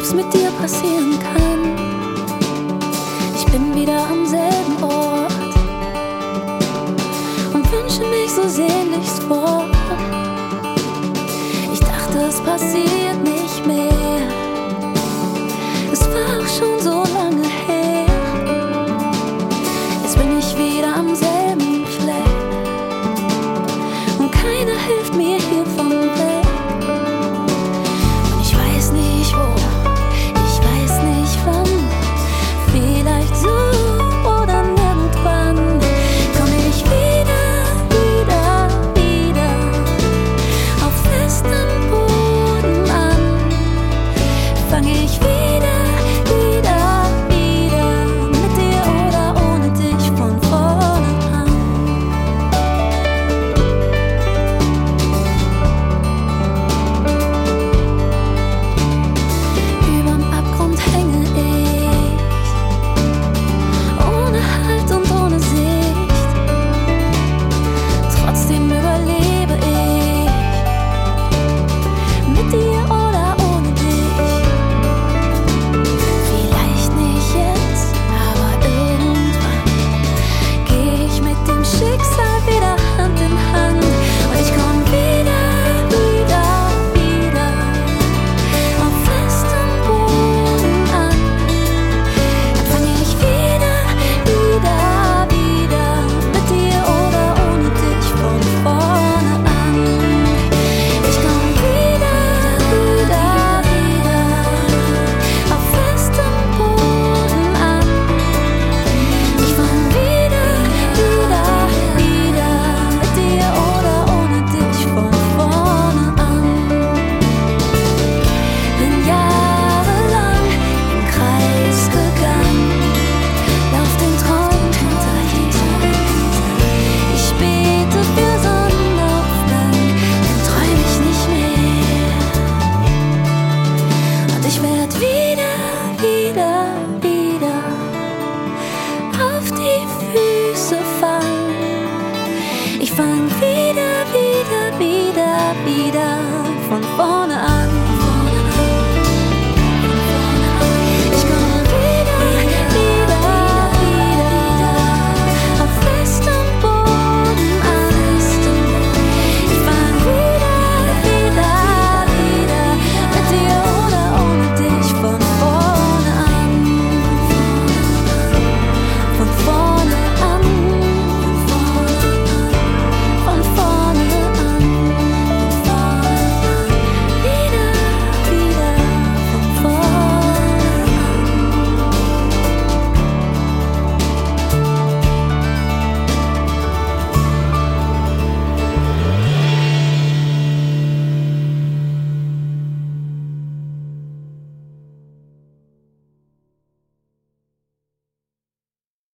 was mit dir passieren kann. Ich bin wieder am selben Ort und wünsche mich so sehnlichst fort. Ich dachte, es passiert nicht mehr. Es war auch schon so lange her. Jetzt bin ich wieder am selben Fleck und keiner hilft mir hier vom Weg. Und ich weiß nicht wo, ich weiß nicht wann. Vielleicht so oder nirgendwann komm ich wieder auf festem Boden an. Fange ich wieder mit dir oder ohne dich von vorne an. Überm Abgrund hänge ich, ohne Halt und ohne Sicht. Trotzdem überlebe ich, mit dir oder ohne dich. Vielleicht nicht jetzt, aber irgendwann gehe ich mit dem Schicksal wieder Hand in Hand. Und ich komm wieder auf festem Boden an. Dann fange ich wieder mit dir oder ohne dich von vorne an. Ich komm wieder auf festem Boden an. Ich fang wieder mit dir oder ohne dich von vorne an. Bin jahrelang im Kreis gegangen, lauf den Träumen hinterher. Ich bete für Sonnenaufgang, dann träum ich nicht mehr. Und ich werd wieder auf die Füße fallen. Ich fang wieder von vorne